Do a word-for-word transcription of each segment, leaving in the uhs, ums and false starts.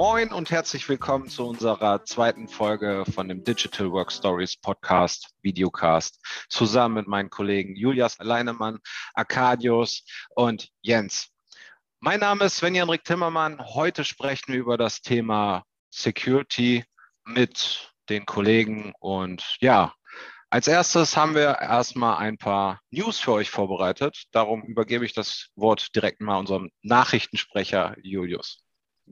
Moin und herzlich willkommen zu unserer zweiten Folge von dem Digital Work Stories Podcast, Videocast, zusammen mit meinen Kollegen Julius Leinemann, Arkadius und Jens. Mein Name ist Sven-Henrik Timmermann. Heute sprechen wir über das Thema Security mit den Kollegen und ja, als erstes haben wir erstmal ein paar News für euch vorbereitet. Darum übergebe ich das Wort direkt mal unserem Nachrichtensprecher Julius.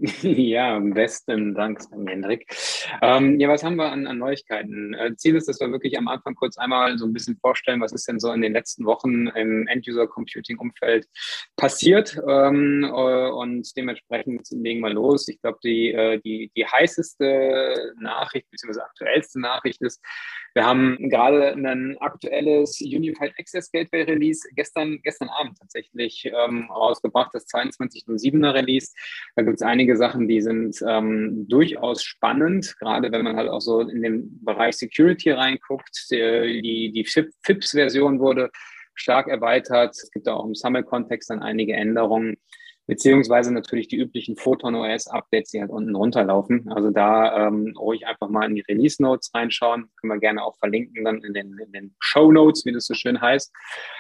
Ja, besten Dank, Sven-Henrik. Ähm, ja, was haben wir an, an Neuigkeiten? Äh, Ziel ist, dass wir wirklich am Anfang kurz einmal so ein bisschen vorstellen, was ist denn so in den letzten Wochen im End-User-Computing-Umfeld passiert. Ähm, äh, und dementsprechend legen wir los. Ich glaube, die, äh, die, die heißeste Nachricht, beziehungsweise aktuellste Nachricht ist, wir haben gerade ein aktuelles Unified Access Gateway Release gestern, gestern Abend tatsächlich ähm, rausgebracht, das zweiundzwanzig Null siebener Release. Da gibt es einige Sachen, die sind ähm, durchaus spannend, gerade wenn man halt auch so in den Bereich Security reinguckt. Die, die, die F I P S-Version wurde stark erweitert. Es gibt auch im SAML-Kontext dann einige Änderungen, beziehungsweise natürlich die üblichen Photon-O S-Updates, die halt unten runterlaufen. Also da ähm, ruhig einfach mal in die Release-Notes reinschauen. Können wir gerne auch verlinken dann in den, in den Show-Notes, wie das so schön heißt.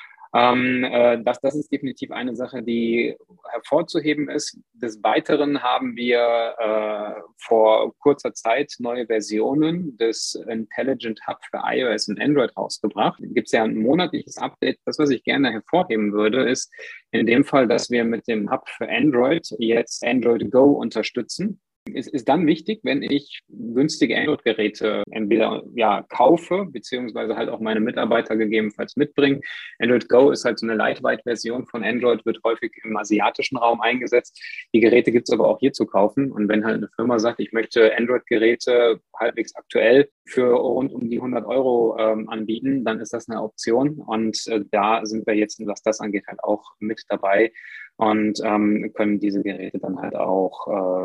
Ähm, äh, das, das ist definitiv eine Sache, die hervorzuheben ist. Des Weiteren haben wir äh, vor kurzer Zeit neue Versionen des Intelligent Hub für iOS und Android rausgebracht. Da gibt es ja ein monatliches Update. Das, was ich gerne hervorheben würde, ist in dem Fall, dass wir mit dem Hub für Android jetzt Android Go unterstützen. Es ist dann wichtig, wenn ich günstige Android-Geräte entweder ja, kaufe, beziehungsweise halt auch meine Mitarbeiter gegebenenfalls mitbringen. Android Go ist halt so eine Lightweight-Version von Android, wird häufig im asiatischen Raum eingesetzt. Die Geräte gibt es aber auch hier zu kaufen. Und wenn halt eine Firma sagt, ich möchte Android-Geräte halbwegs aktuell für rund um die hundert Euro ähm, anbieten, dann ist das eine Option. Und äh, da sind wir jetzt, was das angeht, halt auch mit dabei. Und ähm, können diese Geräte dann halt auch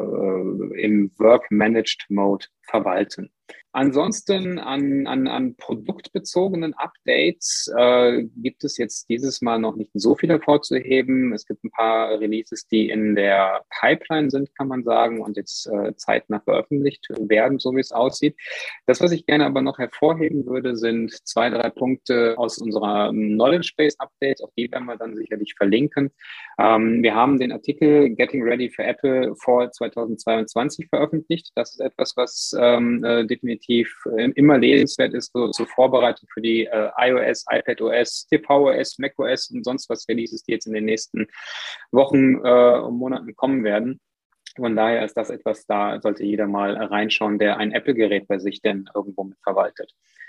äh, im Work-Managed-Mode verwalten. Ansonsten an, an, an produktbezogenen Updates äh, gibt es jetzt dieses Mal noch nicht so viel hervorzuheben. Es gibt ein paar Releases, die in der Pipeline sind, kann man sagen, und jetzt äh, zeitnah veröffentlicht werden, so wie es aussieht. Das, was ich gerne aber noch hervorheben würde, sind zwei, drei Punkte aus unserer Knowledge Base Update. Auch die werden wir dann sicherlich verlinken. Ähm, wir haben den Artikel Getting Ready for Apple for zweitausendzweiundzwanzig veröffentlicht. Das ist etwas, was ähm, äh, definitiv immer lesenswert ist, so zur Vorbereitung für die äh, iOS, iPadOS, tvOS, macOS und sonst was Releases, die jetzt in den nächsten Wochen äh, und Monaten kommen werden. Von daher ist das etwas, da sollte jeder mal reinschauen, der ein Apple-Gerät bei sich denn irgendwo mit verwaltet.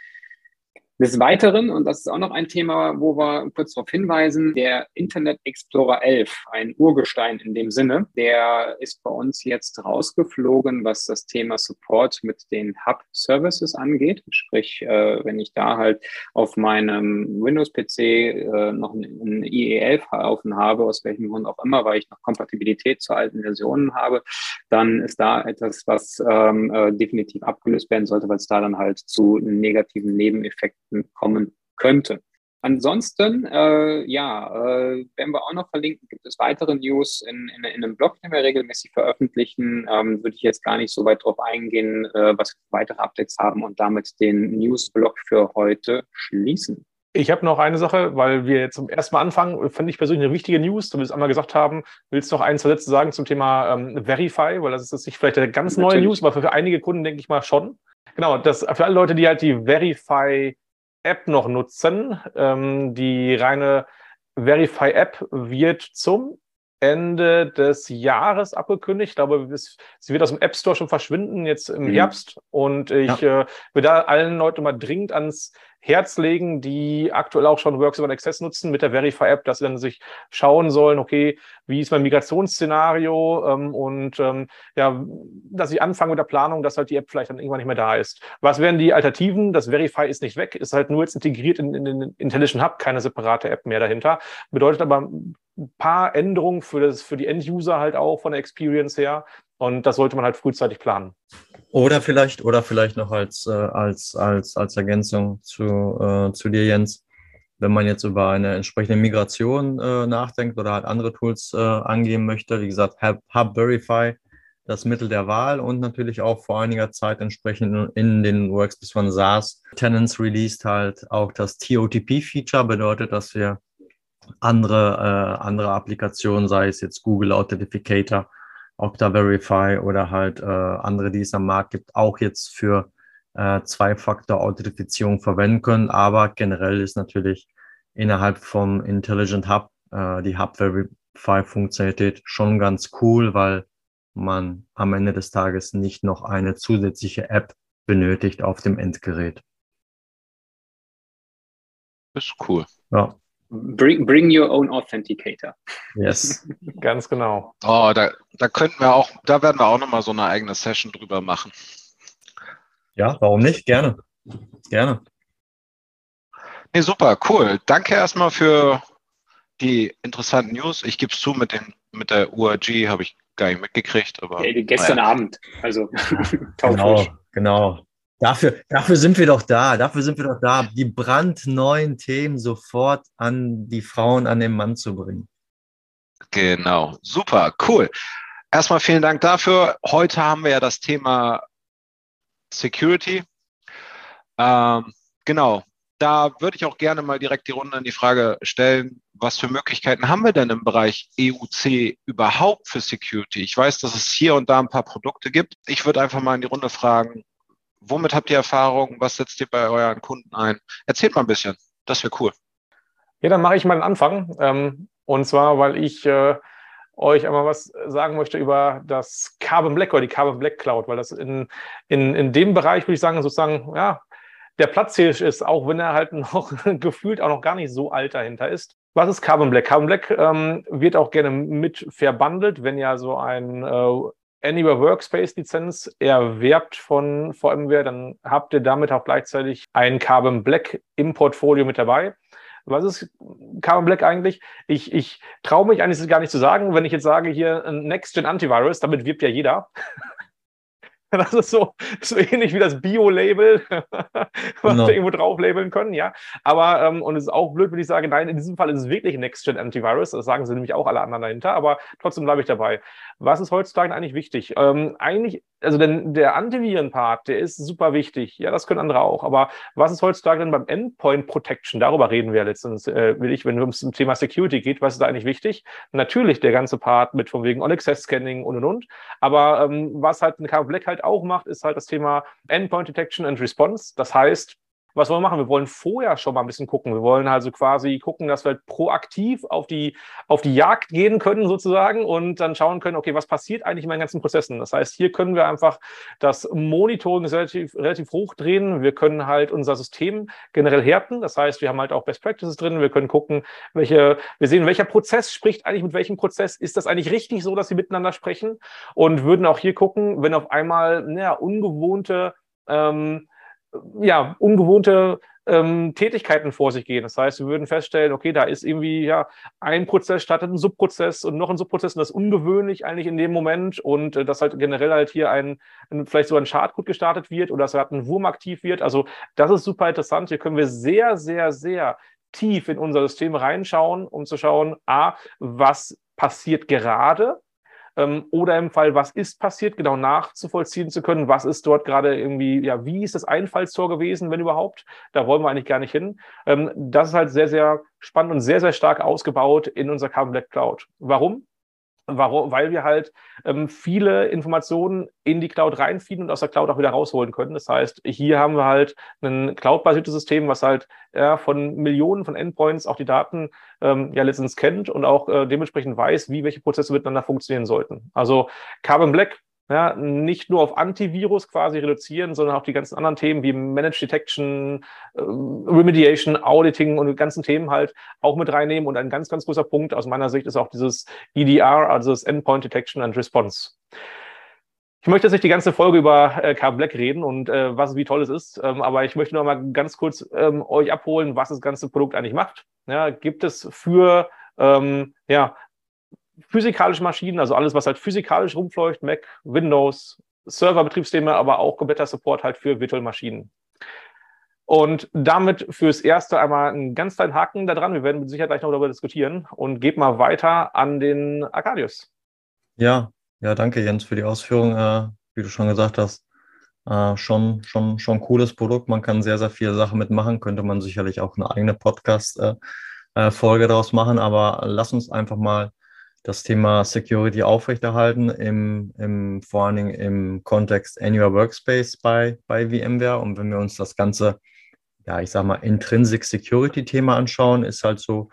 Des Weiteren, und das ist auch noch ein Thema, wo wir kurz darauf hinweisen, der Internet Explorer elf, ein Urgestein in dem Sinne, der ist bei uns jetzt rausgeflogen, was das Thema Support mit den Hub-Services angeht. Sprich, äh, wenn ich da halt auf meinem Windows-P C äh, noch ein I E elf laufen habe, aus welchem Grund auch immer, weil ich noch Kompatibilität zu alten Versionen habe, dann ist da etwas, was ähm, äh, definitiv abgelöst werden sollte, weil es da dann halt zu negativen Nebeneffekten kommen könnte. Ansonsten, äh, ja, äh, werden wir auch noch verlinken, gibt es weitere News in, in, in einem Blog, den wir regelmäßig veröffentlichen. Ähm, würde ich jetzt gar nicht so weit drauf eingehen, äh, was wir für weitere Updates haben und damit den News-Blog für heute schließen. Ich habe noch eine Sache, weil wir jetzt zum ersten Mal anfangen, fand ich persönlich eine wichtige News, du willst einmal gesagt haben, willst du noch ein, zwei Sätze sagen zum Thema ähm, Verify, weil das ist jetzt nicht vielleicht eine ganz neue News, aber für, für einige Kunden denke ich mal schon. Genau, das für alle Leute, die halt die Verify App noch nutzen. Ähm, die reine Verify-App wird zum Ende des Jahres abgekündigt. Ich glaube, es, sie wird aus dem App Store schon verschwinden, jetzt im mhm. Herbst. Und ich ja. äh, will da allen Leuten mal dringend ans Herz legen, die aktuell auch schon Works über Access nutzen mit der Verify-App, dass sie dann sich schauen sollen, okay, wie ist mein Migrationsszenario ähm, und ähm, ja, dass sie anfangen mit der Planung, dass halt die App vielleicht dann irgendwann nicht mehr da ist. Was wären die Alternativen? Das Verify ist nicht weg, ist halt nur jetzt integriert in, in den Intelligent Hub, keine separate App mehr dahinter. Bedeutet aber ein paar Änderungen für, das, für die End-User halt auch von der Experience her. Und das sollte man halt frühzeitig planen. Oder vielleicht, oder vielleicht noch als, äh, als, als, als Ergänzung zu, äh, zu dir, Jens, wenn man jetzt über eine entsprechende Migration äh, nachdenkt oder halt andere Tools äh, angehen möchte. Wie gesagt, Hub, Hub Verify das Mittel der Wahl und natürlich auch vor einiger Zeit entsprechend in den Workspace von SaaS Tenants released halt auch das T O T P-Feature, bedeutet, dass wir andere, äh, andere Applikationen, sei es jetzt Google Authenticator, Okta Verify oder halt äh, andere, die es am Markt gibt, auch jetzt für äh, Zwei-Faktor-Authentifizierung verwenden können. Aber generell ist natürlich innerhalb vom Intelligent Hub äh, die Hub Verify-Funktionalität schon ganz cool, weil man am Ende des Tages nicht noch eine zusätzliche App benötigt auf dem Endgerät. Ist cool. Ja. Bring, bring your own Authenticator. Yes, ganz genau. Oh, da, da könnten wir auch, da werden wir auch nochmal so eine eigene Session drüber machen. Ja, warum nicht? Gerne. Gerne. Nee, super, cool. Danke erstmal für die interessanten News. Ich gebe es zu, mit, den, mit der U A G habe ich gar nicht mitgekriegt. Aber, ja, gestern naja. Abend, also Genau, genau. Dafür, dafür sind wir doch da. Dafür sind wir doch da, die brandneuen Themen sofort an die Frauen, an den Mann zu bringen. Genau, super, cool. Erstmal vielen Dank dafür. Heute haben wir ja das Thema Security. Ähm, genau, da würde ich auch gerne mal direkt die Runde in die Frage stellen, was für Möglichkeiten haben wir denn im Bereich E U C überhaupt für Security? Ich weiß, dass es hier und da ein paar Produkte gibt. Ich würde einfach mal in die Runde fragen, womit habt ihr Erfahrung? Was setzt ihr bei euren Kunden ein? Erzählt mal ein bisschen, das wäre cool. Ja, dann mache ich mal einen Anfang. Ähm, und zwar, weil ich äh, euch einmal was sagen möchte über das Carbon Black oder die Carbon Black Cloud, weil das in, in, in dem Bereich, würde ich sagen, sozusagen, ja, der Platzhirsch ist, auch wenn er halt noch gefühlt auch noch gar nicht so alt dahinter ist. Was ist Carbon Black? Carbon Black ähm, wird auch gerne mit verbandelt, wenn ja so ein äh, Anywhere Workspace Lizenz erwerbt von VMware, dann habt ihr damit auch gleichzeitig ein Carbon Black im Portfolio mit dabei. Was ist Carbon Black eigentlich? Ich, ich traue mich eigentlich gar nicht zu sagen, wenn ich jetzt sage, hier ein Next-Gen Antivirus, damit wirbt ja jeder. Das ist so, so ähnlich wie das Bio-Label, was Genau. wir irgendwo drauf labeln können, ja. Aber, ähm, und es ist auch blöd, wenn ich sage, nein, in diesem Fall ist es wirklich ein Next-Gen-Antivirus. Das sagen sie nämlich auch alle anderen dahinter, aber trotzdem bleibe ich dabei. Was ist heutzutage eigentlich wichtig? Ähm, eigentlich, also denn der Antiviren-Part, der ist super wichtig. Ja, das können andere auch. Aber was ist heutzutage denn beim Endpoint Protection? Darüber reden wir letztens, äh, will ich, wenn es um das Thema Security geht. Was ist da eigentlich wichtig? Natürlich der ganze Part mit von wegen On-Access-Scanning und und und. Aber ähm, was halt ein Carbon Black halt auch macht, ist halt das Thema Endpoint Detection and Response. Das heißt, was wollen wir machen? Wir wollen vorher schon mal ein bisschen gucken. Wir wollen also quasi gucken, dass wir halt proaktiv auf die, auf die Jagd gehen können sozusagen und dann schauen können, okay, was passiert eigentlich in meinen ganzen Prozessen? Das heißt, hier können wir einfach das Monitoring relativ, relativ hoch drehen. Wir können halt unser System generell härten. Das heißt, wir haben halt auch Best Practices drin. Wir können gucken, welche, wir sehen, welcher Prozess spricht eigentlich mit welchem Prozess. Ist das eigentlich richtig so, dass sie miteinander sprechen? Und würden auch hier gucken, wenn auf einmal, naja, ungewohnte, ähm, ja, ungewohnte ähm, Tätigkeiten vor sich gehen. Das heißt, wir würden feststellen, okay, da ist irgendwie ja ein Prozess startet ein Subprozess und noch ein Subprozess und das ist ungewöhnlich eigentlich in dem Moment und äh, dass halt generell halt hier ein, ein vielleicht so ein Schadcode gestartet wird oder dass halt ein Wurm aktiv wird. Also das ist super interessant. Hier können wir sehr, sehr, sehr tief in unser System reinschauen, um zu schauen, a, was passiert gerade? Oder im Fall, was ist passiert, genau nachzuvollziehen zu können, was ist dort gerade irgendwie, ja, wie ist das Einfallstor gewesen, wenn überhaupt? Da wollen wir eigentlich gar nicht hin. Das ist halt sehr, sehr spannend und sehr, sehr stark ausgebaut in unserer Carbon Black Cloud. Warum? Warum? Weil wir halt ähm, viele Informationen in die Cloud reinfeeden und aus der Cloud auch wieder rausholen können. Das heißt, hier haben wir halt ein cloud-basiertes System, was halt ja, von Millionen von Endpoints auch die Daten ähm, ja letztens kennt und auch äh, dementsprechend weiß, wie welche Prozesse miteinander funktionieren sollten. Also Carbon Black, ja, nicht nur auf Antivirus quasi reduzieren, sondern auch die ganzen anderen Themen wie Managed Detection, äh, Remediation, Auditing und die ganzen Themen halt auch mit reinnehmen. Und ein ganz, ganz großer Punkt aus meiner Sicht ist auch dieses E D R, also das Endpoint Detection and Response. Ich möchte jetzt nicht die ganze Folge über äh, Carbon Black reden und äh, was, wie toll es ist, ähm, aber ich möchte noch mal ganz kurz ähm, euch abholen, was das ganze Produkt eigentlich macht. Ja, gibt es für ähm, ja, physikalische Maschinen, also alles, was halt physikalisch rumläuft, Mac, Windows, Server-Betriebssysteme, aber auch kompletter Support halt für Virtual Maschinen. Und damit fürs Erste einmal einen ganz kleinen Haken da dran. Wir werden mit Sicherheit gleich noch darüber diskutieren und gebe mal weiter an den Arkadius. Ja, Ja, danke Jens für die Ausführung. Äh, wie du schon gesagt hast, äh, schon, schon, schon cooles Produkt. Man kann sehr, sehr viele Sachen mitmachen. Könnte man sicherlich auch eine eigene Podcast-Folge äh, äh, Folge daraus machen. Aber lass uns einfach mal das Thema Security aufrechterhalten, im, im, vor allen Dingen im Kontext Anywhere Workspace bei, bei VMware. Und wenn wir uns das Ganze, ja, ich sag mal, Intrinsic Security-Thema anschauen, ist halt so,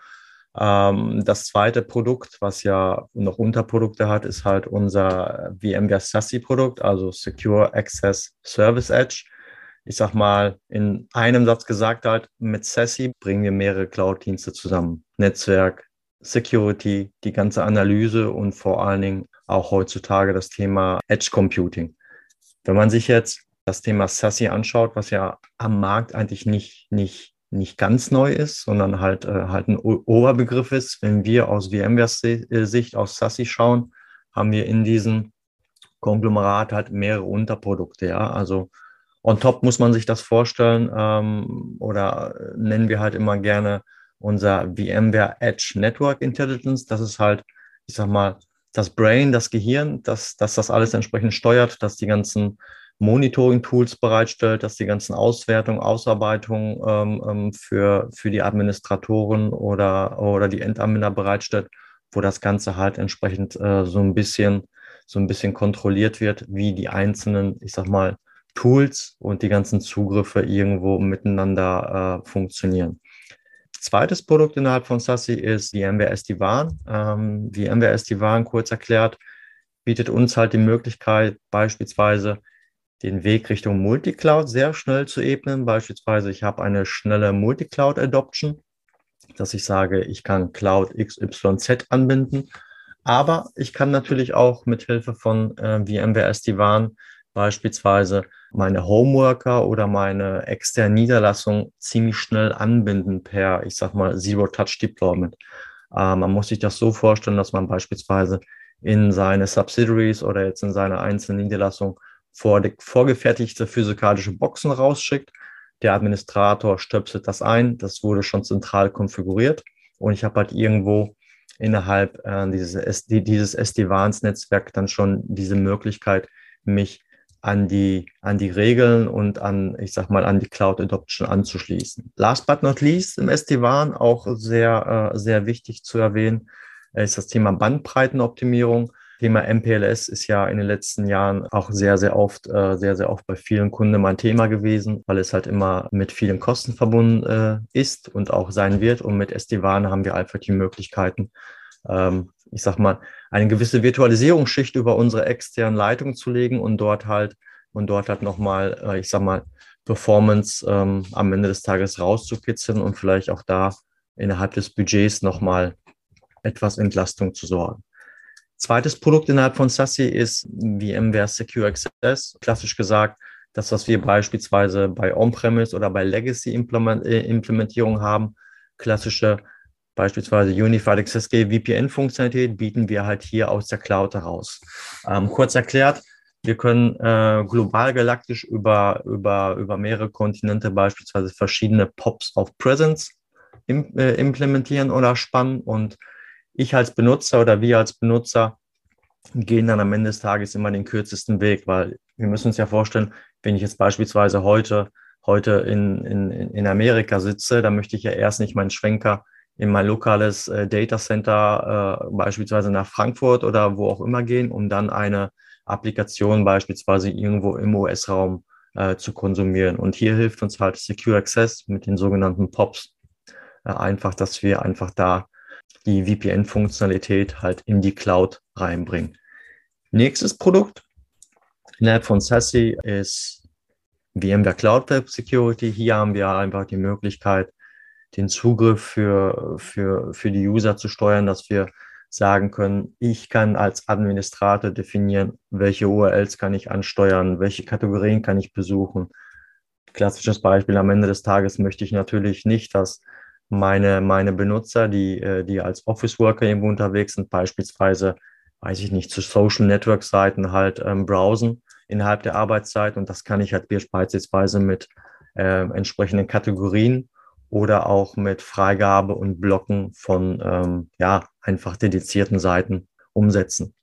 ähm, das zweite Produkt, was ja noch Unterprodukte hat, ist halt unser VMware SASE-Produkt, also Secure Access Service Edge. Ich sag mal, in einem Satz gesagt halt, mit SASE bringen wir mehrere Cloud-Dienste zusammen. Netzwerk, Security, die ganze Analyse und vor allen Dingen auch heutzutage das Thema Edge Computing. Wenn man sich jetzt das Thema SASE anschaut, was ja am Markt eigentlich nicht, nicht nicht ganz neu ist, sondern halt, äh, halt ein O- Oberbegriff ist. Wenn wir aus VMwares Si- äh, Sicht aus SASE schauen, haben wir in diesem Konglomerat halt mehrere Unterprodukte. Ja, also on top muss man sich das vorstellen, ähm, oder nennen wir halt immer gerne unser VMware Edge Network Intelligence. Das ist halt, ich sag mal, das Brain, das Gehirn, das, das das alles entsprechend steuert, dass die ganzen Monitoring-Tools bereitstellt, dass die ganzen Auswertungen, Ausarbeitungen ähm, ähm, für, für die Administratoren oder, oder die Endanwender bereitstellt, wo das Ganze halt entsprechend äh, so ein bisschen, so ein bisschen kontrolliert wird, wie die einzelnen, ich sag mal, Tools und die ganzen Zugriffe irgendwo miteinander äh, funktionieren. Zweites Produkt innerhalb von SASE ist VMware S D WAN. Ähm, VMware S D WAN, kurz erklärt, bietet uns halt die Möglichkeit, beispielsweise den Weg Richtung Multicloud sehr schnell zu ebnen. Beispielsweise, ich habe eine schnelle Multicloud-Adoption, dass ich sage, ich kann Cloud X Y Z anbinden, aber ich kann natürlich auch mit Hilfe von äh, VMware S D WAN beispielsweise meine Homeworker oder meine externe Niederlassung ziemlich schnell anbinden per, ich sag mal, Zero-Touch-Deployment. Äh, man muss sich das so vorstellen, dass man beispielsweise in seine Subsidiaries oder jetzt in seine einzelne Niederlassung vor, vorgefertigte physikalische Boxen rausschickt. Der Administrator stöpselt das ein. Das wurde schon zentral konfiguriert. Und ich habe halt irgendwo innerhalb äh, dieses, dieses S D WANs-Netzwerk dann schon diese Möglichkeit, mich an die, an die Regeln und an, ich sag mal, an die Cloud Adoption anzuschließen. Last but not least im S D WAN auch sehr, äh, sehr wichtig zu erwähnen, ist das Thema Bandbreitenoptimierung. Thema M P L S ist ja in den letzten Jahren auch sehr, sehr oft, äh, sehr, sehr oft bei vielen Kunden mal ein Thema gewesen, weil es halt immer mit vielen Kosten verbunden äh, ist und auch sein wird. Und mit S D WAN haben wir einfach die Möglichkeiten, ähm, ich sag mal, eine gewisse Virtualisierungsschicht über unsere externen Leitungen zu legen und dort halt, und dort halt nochmal, äh, ich sag mal, Performance ähm, am Ende des Tages rauszukitzeln und vielleicht auch da innerhalb des Budgets nochmal etwas Entlastung zu sorgen. Zweites Produkt innerhalb von SASE ist VMware Secure Access. Klassisch gesagt, das, was wir beispielsweise bei On-Premise oder bei Legacy-Implementierung haben, klassische beispielsweise Unified Access Key V P N-Funktionalität bieten wir halt hier aus der Cloud heraus. Ähm, kurz erklärt, wir können äh, global galaktisch über, über, über mehrere Kontinente beispielsweise verschiedene P O Ps of Presence im, äh, implementieren oder spannen und ich als Benutzer oder wir als Benutzer gehen dann am Ende des Tages immer den kürzesten Weg, weil wir müssen uns ja vorstellen, wenn ich jetzt beispielsweise heute, heute in, in, in Amerika sitze, dann möchte ich ja erst nicht meinen Schwenker in mein lokales äh, Datacenter äh, beispielsweise nach Frankfurt oder wo auch immer gehen, um dann eine Applikation beispielsweise irgendwo im U S-Raum äh, zu konsumieren. Und hier hilft uns halt Secure Access mit den sogenannten P O Ps äh, einfach, dass wir einfach da die V P N-Funktionalität halt in die Cloud reinbringen. Nächstes Produkt innerhalb von SASE ist VMware Cloud Web Security. Hier haben wir einfach die Möglichkeit, den Zugriff für, für, für die User zu steuern, dass wir sagen können, ich kann als Administrator definieren, welche U R Ls kann ich ansteuern, welche Kategorien kann ich besuchen. Klassisches Beispiel, am Ende des Tages möchte ich natürlich nicht, dass meine, meine Benutzer, die, die als Office Worker irgendwo unterwegs sind, beispielsweise, weiß ich nicht, zu Social Network Seiten halt ähm, browsen innerhalb der Arbeitszeit. Und das kann ich halt beispielsweise mit äh, entsprechenden Kategorien oder auch mit Freigabe und Blocken von, ähm, ja, einfach dedizierten Seiten umsetzen.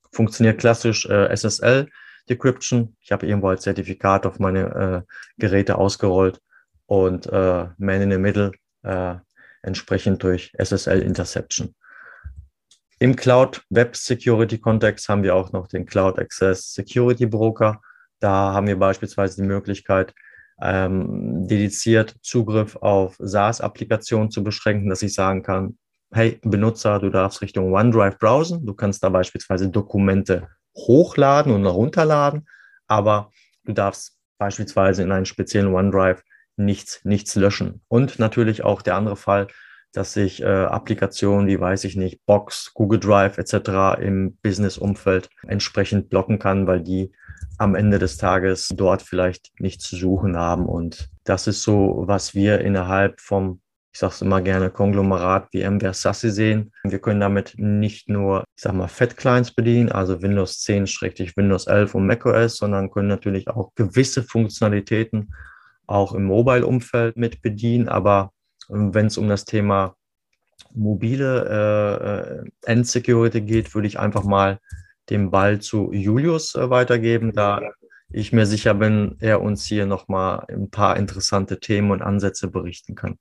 funktioniert klassisch äh, S S L-Decryption. Ich habe irgendwo als Zertifikat auf meine äh, Geräte ausgerollt und äh, Man in the Middle äh, entsprechend durch S S L-Interception. Im Cloud-Web-Security-Kontext haben wir auch noch den Cloud Access Security Broker. Da haben wir beispielsweise die Möglichkeit, ähm, dediziert Zugriff auf SaaS-Applikationen zu beschränken, dass ich sagen kann, hey Benutzer, du darfst Richtung OneDrive browsen, du kannst da beispielsweise Dokumente hochladen und herunterladen, aber du darfst beispielsweise in einem speziellen OneDrive nichts, nichts löschen. Und natürlich auch der andere Fall, dass ich äh, Applikationen wie, weiß ich nicht, Box, Google Drive et cetera im Business-Umfeld entsprechend blocken kann, weil die am Ende des Tages dort vielleicht nichts zu suchen haben. Und das ist so, was wir innerhalb vom, ich sage es immer gerne, Konglomerat VMware S A S E sehen. Wir können damit nicht nur, ich sag mal, Fat-Clients bedienen, also Windows zehn, Windows elf und macOS, sondern können natürlich auch gewisse Funktionalitäten auch im Mobile-Umfeld mit bedienen, aber wenn es um das Thema mobile äh, End-Security geht, würde ich einfach mal den Ball zu Julius äh, weitergeben, da ich mir sicher bin, er uns hier nochmal ein paar interessante Themen und Ansätze berichten kann.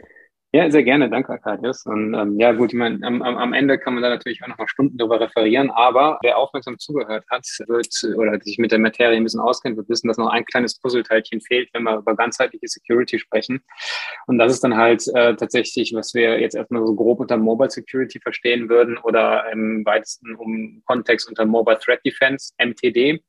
Ja, sehr gerne. Danke, Arkadius. Und ähm, ja, gut, ich meine, am, am Ende kann man da natürlich auch noch mal Stunden darüber referieren, aber wer aufmerksam zugehört hat, wird oder sich mit der Materie ein bisschen auskennt, wird wissen, dass noch ein kleines Puzzleteilchen fehlt, wenn wir über ganzheitliche Security sprechen. Und das ist dann halt äh, tatsächlich, was wir jetzt erstmal so grob unter Mobile Security verstehen würden oder im weitesten um Kontext unter Mobile Threat Defense, M T D.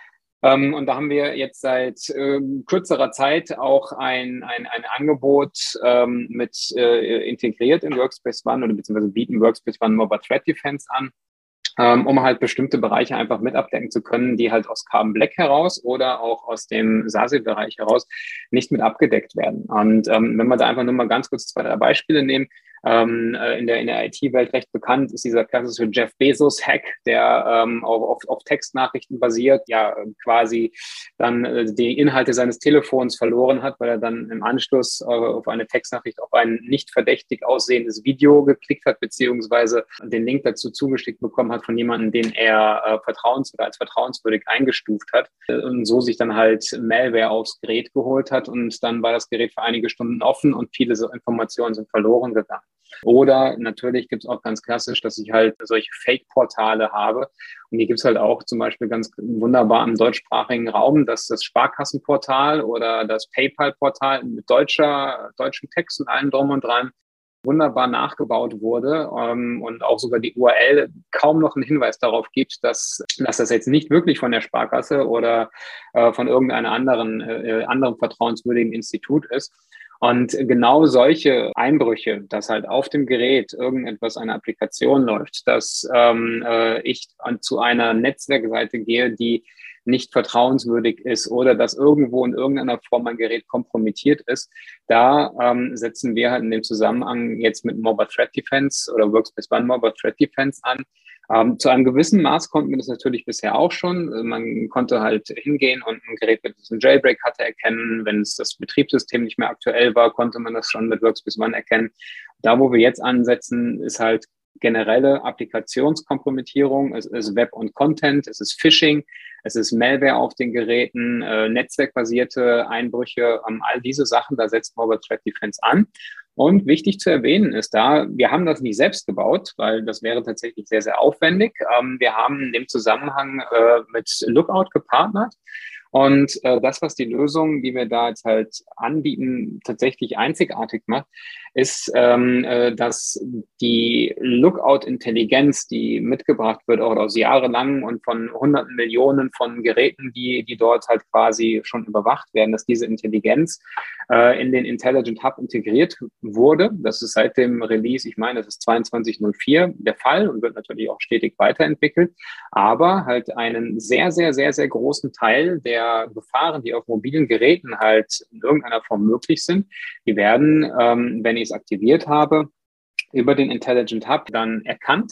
Ähm, und da haben wir jetzt seit ähm, kürzerer Zeit auch ein, ein, ein Angebot ähm, mit äh, integriert in Workspace ONE oder beziehungsweise bieten Workspace ONE Mobile Threat Defense an, ähm, um halt bestimmte Bereiche einfach mit abdecken zu können, die halt aus Carbon Black heraus oder auch aus dem S A S E-Bereich heraus nicht mit abgedeckt werden. Und ähm, wenn wir da einfach nur mal ganz kurz zwei, drei Beispiele nehmen, Ähm, in der, in der I T-Welt recht bekannt ist dieser klassische Jeff Bezos-Hack, der ähm, auf, auf, auf Textnachrichten basiert, ja quasi dann äh, die Inhalte seines Telefons verloren hat, weil er dann im Anschluss äh, auf eine Textnachricht auf ein nicht verdächtig aussehendes Video geklickt hat, beziehungsweise den Link dazu zugeschickt bekommen hat von jemandem, den er äh, vertrauens- oder als vertrauenswürdig eingestuft hat und so sich dann halt Malware aufs Gerät geholt hat und dann war das Gerät für einige Stunden offen und viele so Informationen sind verloren gegangen. Oder natürlich gibt es auch ganz klassisch, dass ich halt solche Fake-Portale habe. Und die gibt es halt auch zum Beispiel ganz wunderbar im deutschsprachigen Raum, dass das Sparkassenportal oder das PayPal-Portal mit deutscher, deutschem Text und allem drum und dran wunderbar nachgebaut wurde ähm, und auch sogar die U R L kaum noch einen Hinweis darauf gibt, dass, dass das jetzt nicht wirklich von der Sparkasse oder äh, von irgendeinem anderen, äh, anderen vertrauenswürdigen Institut ist. Und genau solche Einbrüche, dass halt auf dem Gerät irgendetwas, eine Applikation läuft, dass ähm, äh, ich an, zu einer Netzwerkseite gehe, die nicht vertrauenswürdig ist oder dass irgendwo in irgendeiner Form mein Gerät kompromittiert ist, da ähm, setzen wir halt in dem Zusammenhang jetzt mit Mobile Threat Defense oder Workspace ONE Mobile Threat Defense an. Ähm, zu einem gewissen Maß konnten wir das natürlich bisher auch schon. Also man konnte halt hingehen und ein Gerät, wenn es einen Jailbreak hatte, erkennen. Wenn es das Betriebssystem nicht mehr aktuell war, konnte man das schon mit Workspace ONE erkennen. Da, wo wir jetzt ansetzen, ist halt generelle Applikationskompromittierung, es ist Web und Content, es ist Phishing, es ist Malware auf den Geräten, äh, netzwerkbasierte Einbrüche, ähm, all diese Sachen, da setzt Mobile Threat Defense an. Und wichtig zu erwähnen ist da, wir haben das nicht selbst gebaut, weil das wäre tatsächlich sehr, sehr aufwendig. Ähm, wir haben in dem Zusammenhang äh, mit Lookout gepartnert. Und äh, das, was die Lösung, die wir da jetzt halt anbieten, tatsächlich einzigartig macht, ist, ähm, äh, dass die Lookout-Intelligenz, die mitgebracht wird, auch aus jahrelang und von hunderten Millionen von Geräten, die, die dort halt quasi schon überwacht werden, dass diese Intelligenz äh, in den Intelligent Hub integriert wurde. Das ist seit dem Release, ich meine, das ist zweiundzwanzig null vier der Fall und wird natürlich auch stetig weiterentwickelt, aber halt einen sehr, sehr, sehr, sehr großen Teil der Gefahren, die auf mobilen Geräten halt in irgendeiner Form möglich sind, die werden, ähm, wenn ich es aktiviert habe, über den Intelligent Hub dann erkannt.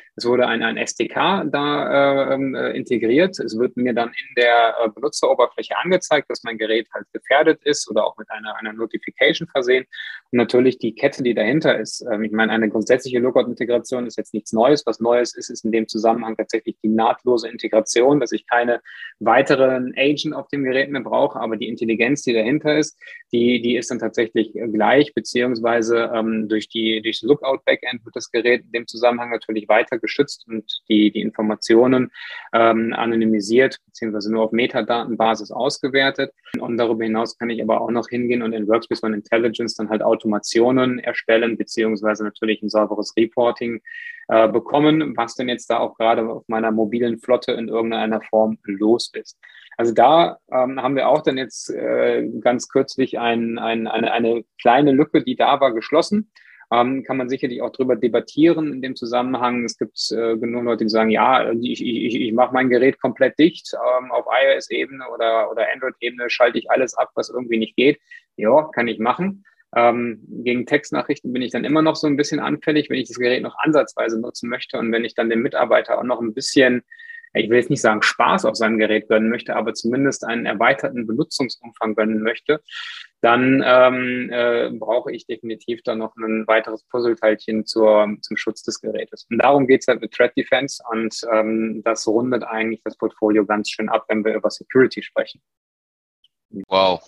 Es wurde ein, ein S D K da äh, integriert. Es wird mir dann in der äh, Benutzeroberfläche angezeigt, dass mein Gerät halt gefährdet ist oder auch mit einer, einer Notification versehen. Und natürlich die Kette, die dahinter ist. Ähm, ich meine, eine grundsätzliche Lookout-Integration ist jetzt nichts Neues. Was Neues ist, ist in dem Zusammenhang tatsächlich die nahtlose Integration, dass ich keine weiteren Agent auf dem Gerät mehr brauche, aber die Intelligenz, die dahinter ist, die, die ist dann tatsächlich gleich, beziehungsweise ähm, durch die durch das Lookout-Backend wird das Gerät in dem Zusammenhang natürlich weiter geschützt und die, die Informationen ähm, anonymisiert, beziehungsweise nur auf Metadatenbasis ausgewertet. Und darüber hinaus kann ich aber auch noch hingehen und in Workspace ONE Intelligence dann halt Automationen erstellen, beziehungsweise natürlich ein sauberes Reporting äh, bekommen, was denn jetzt da auch gerade auf meiner mobilen Flotte in irgendeiner Form los ist. Also da ähm, haben wir auch dann jetzt äh, ganz kürzlich ein, ein, eine, eine kleine Lücke, die da war, geschlossen. Ähm, kann man sicherlich auch drüber debattieren in dem Zusammenhang. Es gibt äh, genug Leute, die sagen, ja, ich, ich, ich mache mein Gerät komplett dicht. Ähm, auf iOS-Ebene oder, oder Android-Ebene schalte ich alles ab, was irgendwie nicht geht. Ja, kann ich machen. Ähm, gegen Textnachrichten bin ich dann immer noch so ein bisschen anfällig, wenn ich das Gerät noch ansatzweise nutzen möchte und wenn ich dann dem Mitarbeiter auch noch ein bisschen, ich will jetzt nicht sagen Spaß auf seinem Gerät gönnen möchte, aber zumindest einen erweiterten Benutzungsumfang gönnen möchte, dann ähm, äh, brauche ich definitiv dann noch ein weiteres Puzzleteilchen zur, zum Schutz des Gerätes. Und darum geht's halt mit Threat Defense und ähm, das rundet eigentlich das Portfolio ganz schön ab, wenn wir über Security sprechen. Wow.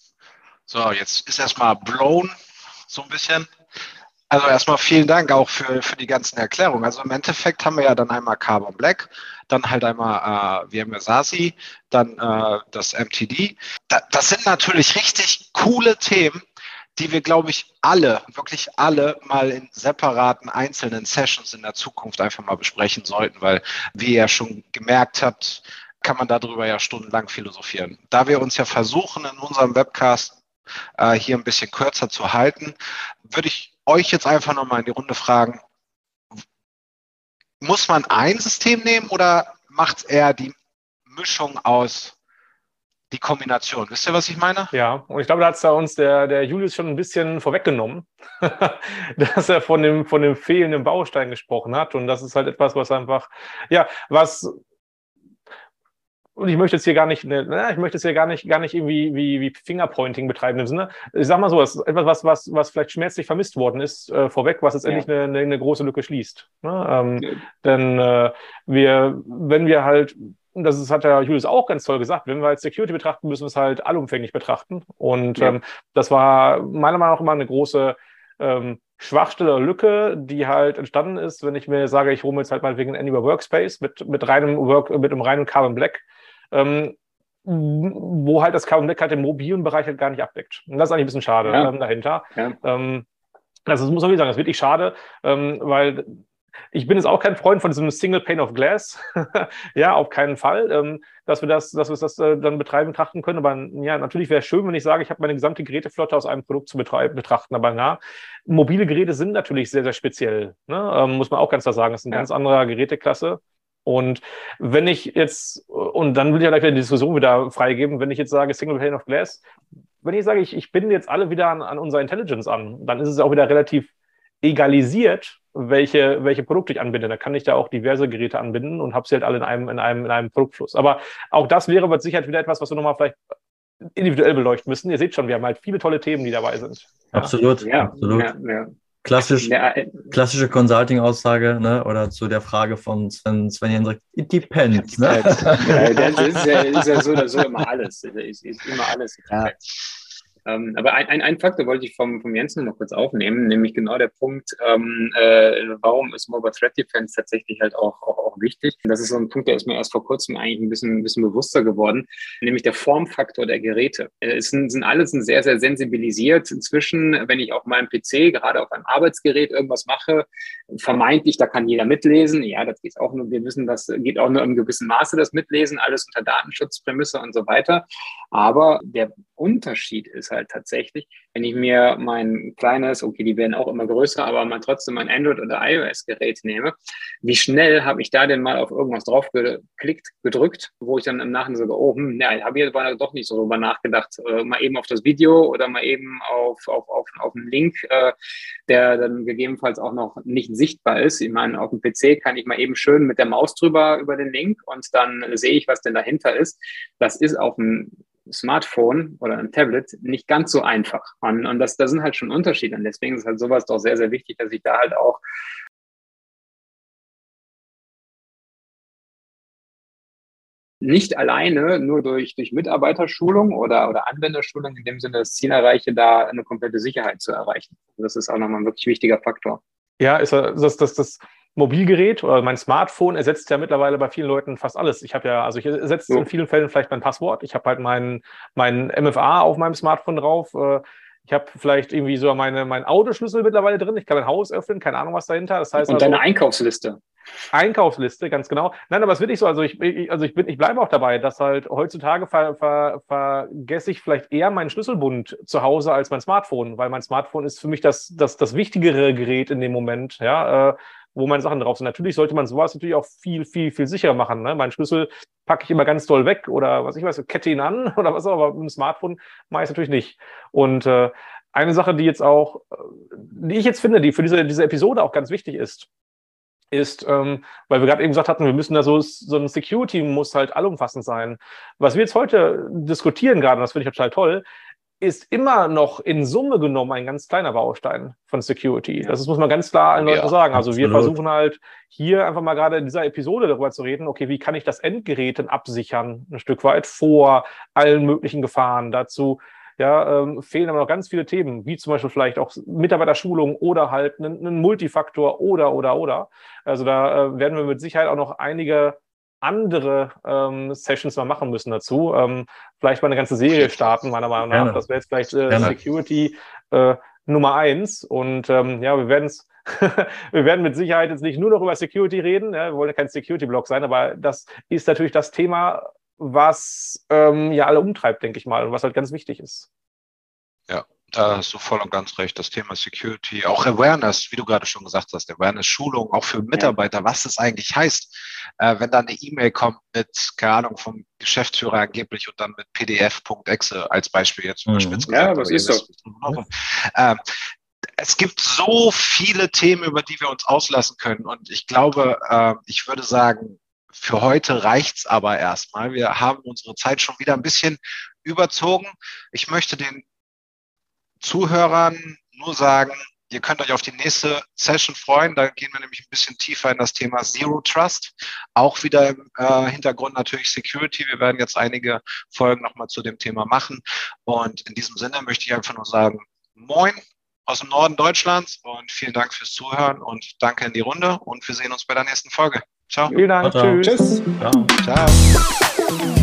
So, jetzt ist erstmal blown, so ein bisschen. Also erstmal vielen Dank auch für, für die ganzen Erklärungen. Also im Endeffekt haben wir ja dann einmal Carbon Black, dann halt einmal äh, VMware SASE, dann äh, das M T D. Da, das sind natürlich richtig coole Themen, die wir, glaube ich, alle, wirklich alle mal in separaten, einzelnen Sessions in der Zukunft einfach mal besprechen sollten, weil, wie ihr ja schon gemerkt habt, kann man darüber ja stundenlang philosophieren. Da wir uns ja versuchen, in unserem Webcast äh, hier ein bisschen kürzer zu halten, würde ich euch jetzt einfach nochmal in die Runde fragen, muss man ein System nehmen oder macht es eher die Mischung aus, die Kombination? Wisst ihr, was ich meine? Ja, und ich glaube, da hat es da uns der, der Julius schon ein bisschen vorweggenommen, dass er von dem, von dem fehlenden Baustein gesprochen hat. Und das ist halt etwas, was einfach, ja, was... Und ich möchte jetzt hier gar nicht, ne, ich möchte jetzt hier gar nicht, gar nicht irgendwie wie, wie Fingerpointing betreiben im Sinne. Ich sag mal so, das ist etwas, was, was, was vielleicht schmerzlich vermisst worden ist, äh, vorweg, was jetzt endlich ja. eine, eine große Lücke schließt. Ne? Ähm, ja. Denn äh, wir, wenn wir halt, das ist, hat der Julius auch ganz toll gesagt, wenn wir halt Security betrachten, müssen wir es halt allumfänglich betrachten. Und ja. ähm, das war meiner Meinung nach immer eine große ähm, Schwachstelle oder Lücke, die halt entstanden ist, wenn ich mir sage, ich hole mir jetzt halt mal wegen Anywhere Workspace mit, mit reinem Work, mit einem reinen Carbon Black, Ähm, wo halt das Carbon Black halt den mobilen Bereich halt gar nicht abdeckt. Und das ist eigentlich ein bisschen schade ja. ähm, dahinter. Ja. Ähm, also das muss man wirklich sagen, das ist wirklich schade, ähm, weil ich bin jetzt auch kein Freund von diesem Single Pane of Glass. Ja, auf keinen Fall, ähm, dass wir das, dass wir das äh, dann betreiben, betrachten können. Aber ja, natürlich wäre es schön, wenn ich sage, ich habe meine gesamte Geräteflotte aus einem Produkt zu betreiben, betrachten. Aber na, mobile Geräte sind natürlich sehr, sehr speziell. Ne? Ähm, muss man auch ganz klar sagen, das ist eine ja. ganz andere Geräteklasse. Und wenn ich jetzt, und dann will ich ja gleich wieder die Diskussion wieder freigeben, wenn ich jetzt sage Single Pane of Glass, wenn ich sage, ich, ich binde jetzt alle wieder an, an unser Intelligence an, dann ist es auch wieder relativ egalisiert, welche, welche Produkte ich anbinde. Da kann ich da auch diverse Geräte anbinden und habe sie halt alle in einem, in einem, in einem Produktfluss. Aber auch das wäre mit Sicherheit wieder etwas, was wir nochmal vielleicht individuell beleuchten müssen. Ihr seht schon, wir haben halt viele tolle Themen, die dabei sind. Absolut, ja, absolut. Ja, ja. Klassisch, ja. Klassische Consulting-Aussage, ne? Oder zu der Frage von Sven, Sven Jendrik, it depends. Ne? Ja, das ist ja, ist ja so oder so immer alles. Ist, ist immer alles. Ja. Ähm, aber ein, ein, ein Faktor wollte ich vom, vom Jens noch kurz aufnehmen, nämlich genau der Punkt, ähm, äh, warum ist Mobile Threat Defense tatsächlich halt auch, auch, auch wichtig. Das ist so ein Punkt, der ist mir erst vor kurzem eigentlich ein bisschen, ein bisschen bewusster geworden, nämlich der Formfaktor der Geräte. Es sind, sind alles sehr, sehr sensibilisiert. Inzwischen, wenn ich auf meinem P C, gerade auf einem Arbeitsgerät irgendwas mache, vermeintlich, da kann jeder mitlesen. Ja, das geht auch nur, wir wissen, das geht auch nur im gewissen Maße, das Mitlesen, alles unter Datenschutzprämisse und so weiter. Aber der Unterschied ist halt tatsächlich, wenn ich mir mein kleines, okay, die werden auch immer größer, aber mal trotzdem mein Android- oder iOS-Gerät nehme, wie schnell habe ich da denn mal auf irgendwas drauf geklickt, gedrückt, wo ich dann im Nachhinein sogar, oh, hm, ja, habe ich aber doch nicht so drüber nachgedacht, äh, mal eben auf das Video oder mal eben auf, auf, auf, auf einen Link, äh, der dann gegebenenfalls auch noch nicht sichtbar ist. Ich meine, auf dem P C kann ich mal eben schön mit der Maus drüber über den Link und dann sehe ich, was denn dahinter ist. Das ist auf dem Smartphone oder ein Tablet nicht ganz so einfach. Und, und das, das sind halt schon Unterschiede. Und deswegen ist halt sowas doch sehr, sehr wichtig, dass ich da halt auch nicht alleine nur durch, durch Mitarbeiterschulung oder, oder Anwenderschulung in dem Sinne das Ziel erreiche, da eine komplette Sicherheit zu erreichen. Das ist auch nochmal ein wirklich wichtiger Faktor. Ja, ist das, das, das Mobilgerät oder mein Smartphone ersetzt ja mittlerweile bei vielen Leuten fast alles. Ich habe ja, also ich ersetze Ja. in vielen Fällen vielleicht mein Passwort. Ich habe halt mein, mein M F A auf meinem Smartphone drauf. Ich habe vielleicht irgendwie so meine, meinen Autoschlüssel mittlerweile drin. Ich kann ein Haus öffnen, keine Ahnung, was dahinter. Das heißt Und also, deine Einkaufsliste. Einkaufsliste, ganz genau. Nein, aber es wird nicht so. Also ich, ich, also ich, bin, ich bleibe auch dabei, dass halt heutzutage ver, ver, vergesse ich vielleicht eher meinen Schlüsselbund zu Hause als mein Smartphone, weil mein Smartphone ist für mich das, das, das wichtigere Gerät in dem Moment, ja, äh, wo meine Sachen drauf sind. Natürlich sollte man sowas natürlich auch viel, viel, viel sicherer machen. Ne? Meinen Schlüssel packe ich immer ganz doll weg oder was ich weiß, kette ihn an oder was auch, aber mit dem Smartphone mache ich es natürlich nicht. Und äh, eine Sache, die jetzt auch, die ich jetzt finde, die für diese, diese Episode auch ganz wichtig ist, ist, ähm, weil wir gerade eben gesagt hatten, wir müssen da so, so ein Security muss halt allumfassend sein. Was wir jetzt heute diskutieren gerade, und das finde ich total toll, ist immer noch in Summe genommen ein ganz kleiner Baustein von Security. Das muss man ganz klar allen Leuten Ja, sagen. Also absolut. wir versuchen halt hier einfach mal gerade in dieser Episode darüber zu reden, okay, wie kann ich das Endgerät denn absichern, ein Stück weit vor allen möglichen Gefahren. Dazu ja, ähm, fehlen aber noch ganz viele Themen, wie zum Beispiel vielleicht auch Mitarbeiterschulung oder halt einen, einen Multifaktor oder, oder, oder. Also da äh, werden wir mit Sicherheit auch noch einige andere ähm, Sessions mal machen müssen dazu. Ähm, vielleicht mal eine ganze Serie starten, meiner Meinung nach. Gerne. Das wäre jetzt vielleicht äh, Gerne. Security äh, Nummer eins. Und ähm, ja, wir werden es wir werden mit Sicherheit jetzt nicht nur noch über Security reden. Ja, wir wollen ja kein Security-Blog sein, aber das ist natürlich das Thema, was ähm, ja alle umtreibt, denke ich mal, und was halt ganz wichtig ist. Ja, da hast du voll und ganz recht. Das Thema Security, auch Awareness, wie du gerade schon gesagt hast, Awareness, Schulung, auch für Mitarbeiter, was das eigentlich heißt, äh, wenn da eine E-Mail kommt mit, keine Ahnung, vom Geschäftsführer angeblich und dann mit P D F.exe als Beispiel jetzt Mhm. überspitzt gesagt. Ja, was aber ist ihr so? wisst, ähm, es gibt so viele Themen, über die wir uns auslassen können. Und ich glaube, äh, ich würde sagen, für heute reicht's aber erstmal. Wir haben unsere Zeit schon wieder ein bisschen überzogen. Ich möchte den Zuhörern nur sagen, ihr könnt euch auf die nächste Session freuen. Da gehen wir nämlich ein bisschen tiefer in das Thema Zero Trust. Auch wieder im äh, Hintergrund natürlich Security. Wir werden jetzt einige Folgen nochmal zu dem Thema machen. Und in diesem Sinne möchte ich einfach nur sagen, moin aus dem Norden Deutschlands und vielen Dank fürs Zuhören und danke in die Runde und wir sehen uns bei der nächsten Folge. Ciao. Vielen Dank. Ciao, ciao. Tschüss. Tschüss. Ciao. Ciao.